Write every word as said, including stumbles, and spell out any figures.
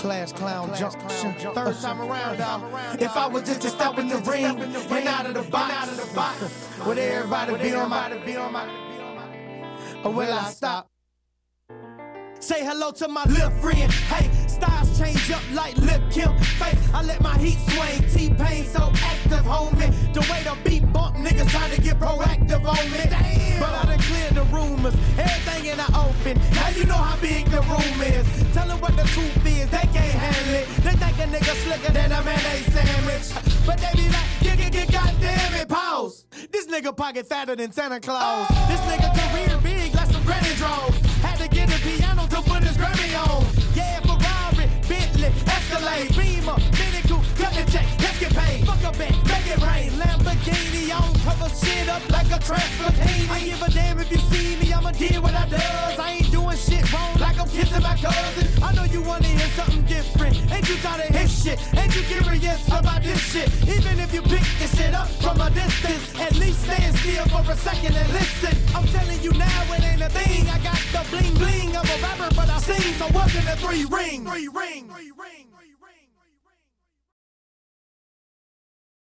class clown jump. Third time around, dog. If I was just to step in the ring and out of the box, would everybody be on my, or will I stop? Say hello to my little friend. Hey, styles change up like Lil' Kim face. I let my heat swing. T-Pain so active, homie. The way the beat bump, niggas trying to get proactive on me. Damn. But I done cleared the rumors. Everything in the open. Now you know how big the room is. Tell them what the truth is. They can't handle it. They think a nigga slicker than a mayonnaise sandwich. But they be like, get, get, get, goddamn it, pause. This nigga pocket fatter than Santa Claus. Oh. This nigga career big like some granny draws. Had to get a piano to put his Grammy on. Yeah, Ferrari, Bentley, Escalade, Beamer, Mini Coupe, cut the check, let's get paid. Fuck a bet, make it rain. Lamborghini on, cover shit up like a Transformini. I give a damn if you see me, I'ma deal what I does. I ain't doing shit wrong like I'm kissing my cousin. I know you wanna hear something different. Ain't you tired of his shit? Ain't you curious about this shit? Even if you pick this shit up from a distance, at least stand still for a second and listen. I'm telling you now, it ain't a thing. I got the bling bling of a rapper, but I sing, so welcome to Three Ring. Three Ring. Three Ring.